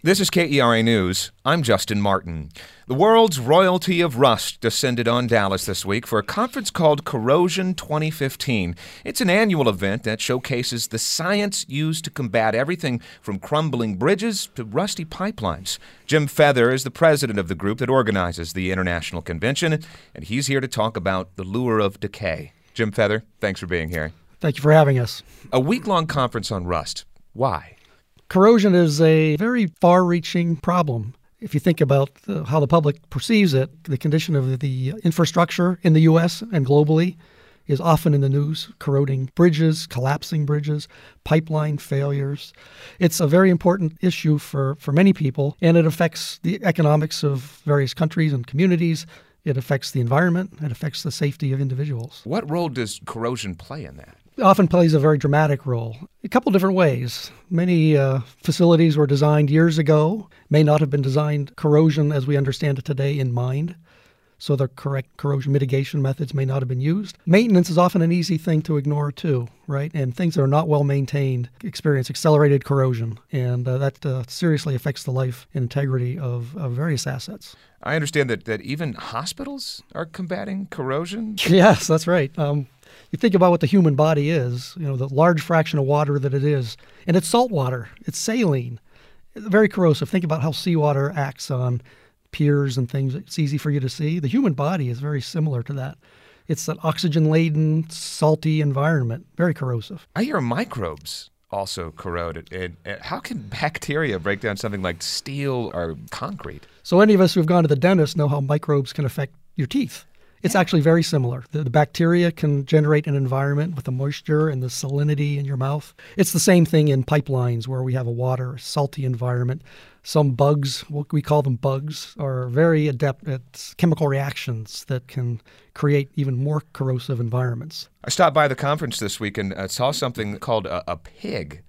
This is KERA News. I'm Justin Martin. The world's royalty of rust descended on Dallas this week for a conference called Corrosion 2015. It's an annual event that showcases the science used to combat everything from crumbling bridges to rusty pipelines. Jim Feather is the president of the group that organizes the international convention, and he's here to talk about the lure of decay. Jim Feather, thanks for being here. Thank you for having us. A week-long conference on rust. Why? Corrosion is a very far-reaching problem. If you think about how the public perceives it, the condition of the infrastructure in the U.S. and globally is often in the news, corroding bridges, collapsing bridges, pipeline failures. It's a very important issue for many people, and it affects the economics of various countries and communities. It affects the environment. It affects the safety of individuals. What role does corrosion play in that? It often plays a very dramatic role. A couple different ways. Many facilities were designed years ago, may not have been designed corrosion as we understand it today in mind, so the correct corrosion mitigation methods may not have been used. Maintenance is often an easy thing to ignore too, right? And things that are not well maintained experience accelerated corrosion, and that seriously affects the life and integrity of various assets. I understand that even hospitals are combating corrosion? Yes, that's right. You think about what the human body is, the large fraction of water that it is, and it's salt water, it's saline, very corrosive. Think about how seawater acts on piers and things. It's easy for you to see. The human body is very similar to that. It's an oxygen-laden, salty environment, very corrosive. I hear microbes also corrode. How can bacteria break down something like steel or concrete? So any of us who've gone to the dentist know how microbes can affect your teeth. It's actually very similar. The bacteria can generate an environment with the moisture and the salinity in your mouth. It's the same thing in pipelines where we have a water, salty environment. Some bugs, what we call them bugs, are very adept at chemical reactions that can create even more corrosive environments. I stopped by the conference this week and saw something called a pig.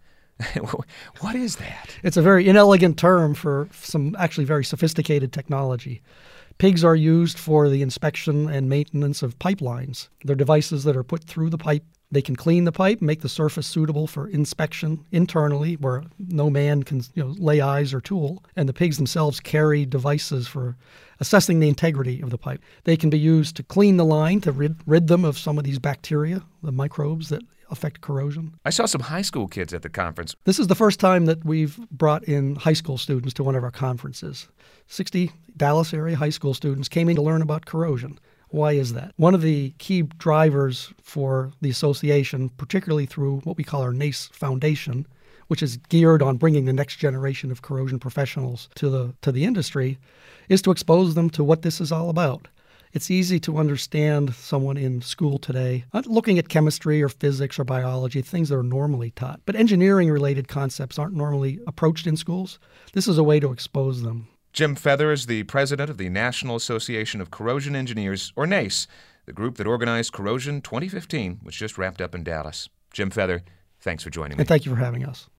What is that? It's a very inelegant term for some actually very sophisticated technology. Pigs are used for the inspection and maintenance of pipelines. They're devices that are put through the pipe. They can clean the pipe, make the surface suitable for inspection internally where no man can lay eyes or tool. And the pigs themselves carry devices for assessing the integrity of the pipe. They can be used to clean the line, to rid them of some of these bacteria, the microbes that affect corrosion. I saw some high school kids at the conference. This is the first time that we've brought in high school students to one of our conferences. 60 Dallas area high school students came in to learn about corrosion. Why is that? One of the key drivers for the association, particularly through what we call our NACE Foundation, which is geared on bringing the next generation of corrosion professionals to the industry, is to expose them to what this is all about. It's easy to understand someone in school today, not looking at chemistry or physics or biology, things that are normally taught. But engineering-related concepts aren't normally approached in schools. This is a way to expose them. Jim Feather is the president of the National Association of Corrosion Engineers, or NACE, the group that organized Corrosion 2015, which just wrapped up in Dallas. Jim Feather, thanks for joining me. And thank you for having us.